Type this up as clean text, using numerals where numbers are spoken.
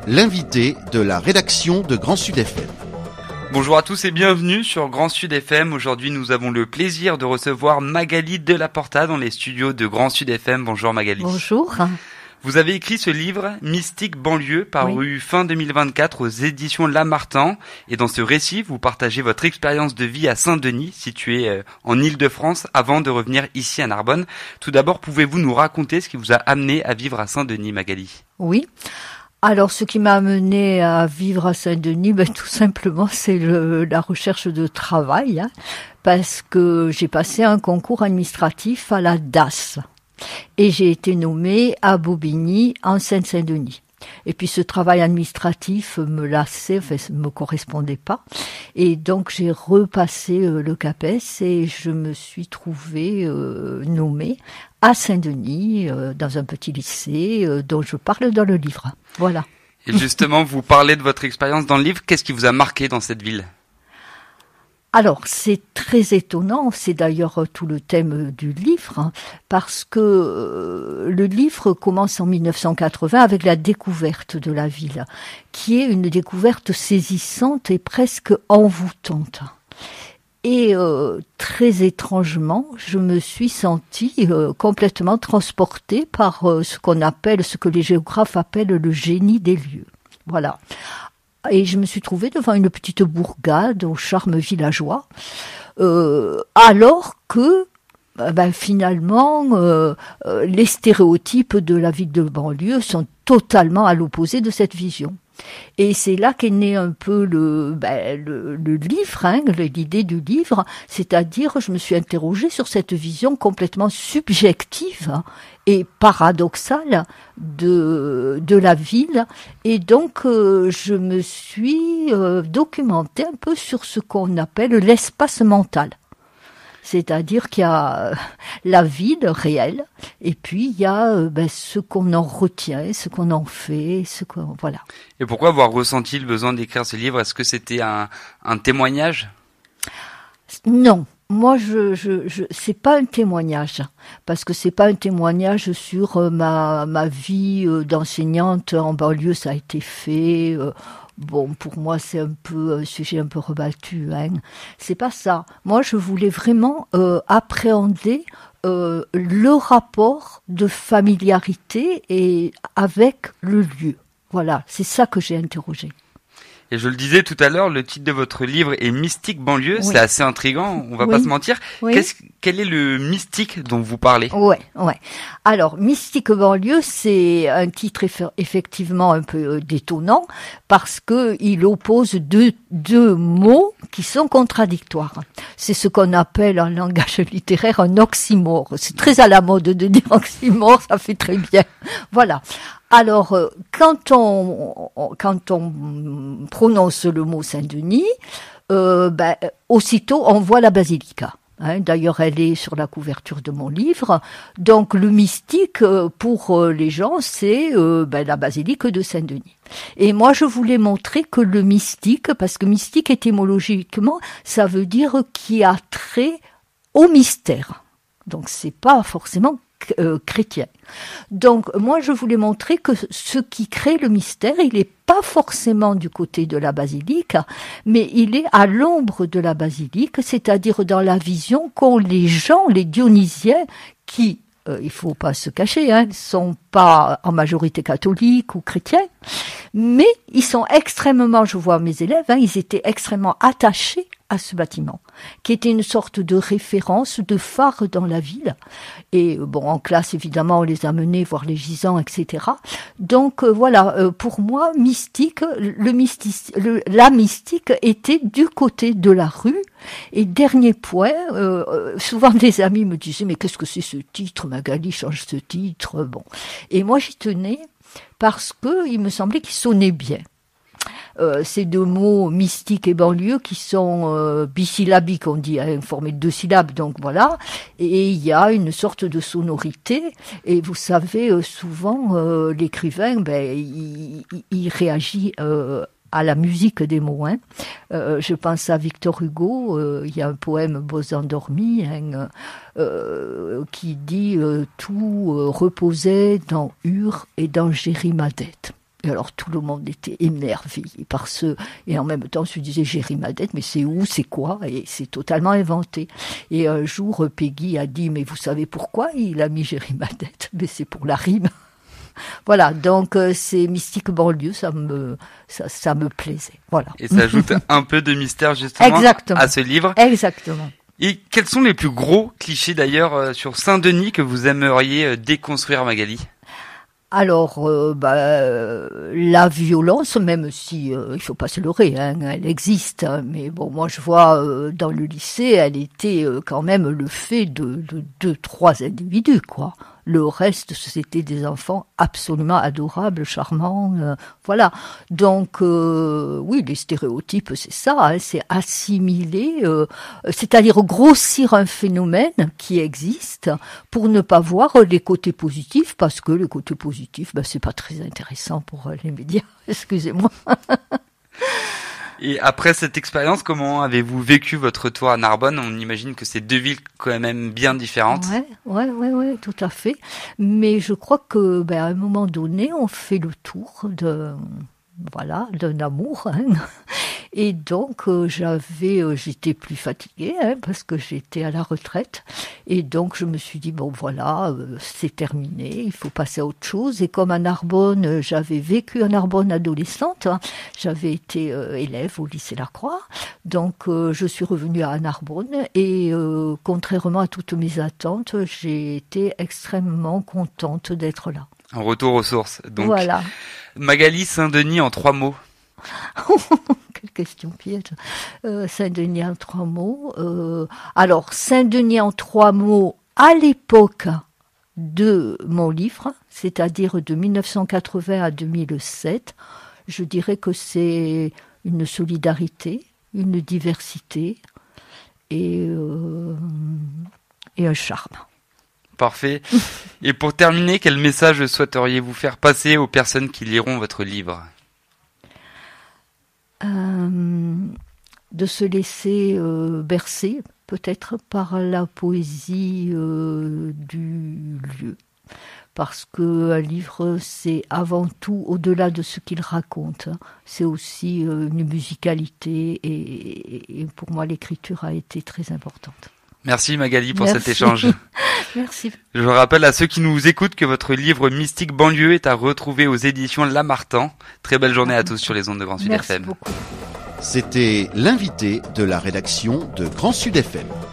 l'invité de la rédaction de Grand Sud FM. Bonjour à tous et bienvenue sur Grand Sud FM. Aujourd'hui, nous avons le plaisir de recevoir Magali Delaporta dans les studios de Grand Sud FM. Bonjour Magali. Bonjour. Vous avez écrit ce livre, Mystique banlieue, paru fin 2024 aux éditions Lamartine. Et dans ce récit, vous partagez votre expérience de vie à Saint-Denis, situé en Île-de-France, avant de revenir ici à Narbonne. Tout d'abord, pouvez-vous nous raconter ce qui vous a amené à vivre à Saint-Denis, Magali ? Oui. Alors, ce qui m'a amené à vivre à Saint-Denis, tout simplement, c'est la recherche de travail, parce que j'ai passé un concours administratif à la DAS. Et j'ai été nommée à Bobigny, en Seine-Saint-Denis. Et puis ce travail administratif me lassait, me correspondait pas. Et donc j'ai repassé le CAPES et je me suis trouvée nommée à Saint-Denis, dans un petit lycée dont je parle dans le livre. Voilà. Et justement, vous parlez de votre expérience dans le livre. Qu'est-ce qui vous a marqué dans cette ville ? Alors, c'est très étonnant, c'est d'ailleurs tout le thème du livre, parce que le livre commence en 1980 avec la découverte de la ville, qui est une découverte saisissante et presque envoûtante. Et très étrangement, je me suis sentie complètement transportée par ce que les géographes appellent le génie des lieux. Voilà. Et je me suis trouvée devant une petite bourgade au charme villageois, alors que finalement les stéréotypes de la ville de banlieue sont totalement à l'opposé de cette vision. Et c'est là qu'est né un peu le livre, l'idée du livre, c'est-à-dire je me suis interrogée sur cette vision complètement subjective et paradoxale de la ville, et donc je me suis documentée un peu sur ce qu'on appelle l'espace mental. C'est-à-dire qu'il y a la ville réelle, et puis il y a ce qu'on en retient, ce qu'on en fait, voilà. Et pourquoi avoir ressenti le besoin d'écrire ce livre ? Est-ce que c'était un témoignage ? Non. Moi, c'est pas un témoignage, parce que c'est pas un témoignage sur ma vie d'enseignante en banlieue, ça a été fait. Bon, pour moi, c'est un sujet un peu rebattu. C'est pas ça. Moi, je voulais vraiment appréhender le rapport de familiarité et avec le lieu. Voilà, c'est ça que j'ai interrogé. Et je le disais tout à l'heure, le titre de votre livre est Mystique banlieue, oui. C'est assez intriguant, on va pas se mentir. Oui. Quel est le mystique dont vous parlez ? Ouais. Alors, Mystique banlieue, c'est un titre effectivement un peu détonnant, parce que il oppose deux mots qui sont contradictoires. C'est ce qu'on appelle en langage littéraire un oxymore. C'est très à la mode de dire oxymore, ça fait très bien. Voilà. Alors, quand on prononce le mot Saint-Denis, aussitôt on voit la basilica. D'ailleurs, elle est sur la couverture de mon livre. Donc, le mystique, pour les gens, c'est la basilique de Saint-Denis. Et moi, je voulais montrer que le mystique, parce que mystique étymologiquement, ça veut dire qui a trait au mystère. Donc, c'est pas forcément chrétien. Donc, moi, je voulais montrer que ce qui crée le mystère, il n'est pas forcément du côté de la basilique, mais il est à l'ombre de la basilique, c'est-à-dire dans la vision qu'ont les gens, les dionysiens, qui, il faut pas se cacher, ne sont pas en majorité catholiques ou chrétiens, mais ils sont extrêmement, je vois mes élèves, ils étaient extrêmement attachés à ce bâtiment, qui était une sorte de référence, de phare dans la ville. Et en classe, évidemment, on les a menés voir les gisants, etc. Donc voilà, pour moi, la mystique était du côté de la rue. Et dernier point, souvent des amis me disaient « Mais qu'est-ce que c'est ce titre, Magali, change ce titre ?» Bon. Et moi, j'y tenais parce que il me semblait qu'il sonnait bien. Ces deux mots mystique et banlieue qui sont bisyllabiques, on dit, formés de 2 syllabes, donc voilà. Et il y a une sorte de sonorité. Et vous savez, souvent l'écrivain, il réagit à la musique des mots. Je pense à Victor Hugo, il y a un poème Beaux endormis qui dit tout reposait dans Ur et dans Jérimadette. Et alors tout le monde était émerveillé par et en même temps on se disait Géry Madette, mais c'est où, c'est quoi? Et c'est totalement inventé. Et un jour Peggy a dit, mais vous savez pourquoi il a mis Géry Madette? Mais c'est pour la rime. Voilà, donc c'est Mystique banlieue, ça me plaisait. Voilà. Et ça ajoute un peu de mystère justement Exactement. À ce livre. Exactement. Et quels sont les plus gros clichés d'ailleurs sur Saint-Denis que vous aimeriez déconstruire, Magali? Alors, la violence, même si il faut pas se leurrer, hein, elle existe. Hein, mais bon, moi je vois dans le lycée, elle était quand même le fait de 2-3 individus, quoi. Le reste, c'était des enfants absolument adorables, charmants, voilà. Donc, oui, les stéréotypes, c'est ça, hein, c'est assimiler, c'est-à-dire grossir un phénomène qui existe pour ne pas voir les côtés positifs, parce que les côtés positifs, c'est pas très intéressant pour les médias, excusez-moi. Et après cette expérience, comment avez-vous vécu votre retour à Narbonne? On imagine que c'est deux villes quand même bien différentes. Ouais, tout à fait. Mais je crois que, à un moment donné, on fait le tour d'un amour, hein. Et donc j'étais plus fatiguée, hein, parce que j'étais à la retraite, et donc je me suis dit c'est terminé, il faut passer à autre chose. Et comme à Narbonne, j'avais vécu à Narbonne adolescente, hein, j'avais été élève au lycée Lacroix, donc je suis revenue à Narbonne et contrairement à toutes mes attentes, j'ai été extrêmement contente d'être là. Un retour aux sources. Donc, voilà. Magali, Saint-Denis en 3 mots. Quelle question piège. Saint-Denis en 3 mots. Alors, Saint-Denis en 3 mots à l'époque de mon livre, c'est-à-dire de 1980 à 2007, je dirais que c'est une solidarité, une diversité et un charme. Parfait. Et pour terminer, quel message souhaiteriez-vous faire passer aux personnes qui liront votre livre? De se laisser bercer peut-être par la poésie du lieu, parce que un livre c'est avant tout, au-delà de ce qu'il raconte, c'est aussi une musicalité, et pour moi l'écriture a été très importante. Merci Magali pour cet échange. Merci. Je rappelle à ceux qui nous écoutent que votre livre Mystique banlieue est à retrouver aux éditions Lamartine. Très belle journée à tous sur les ondes de Grand Sud FM. Merci beaucoup. C'était l'invité de la rédaction de Grand Sud FM.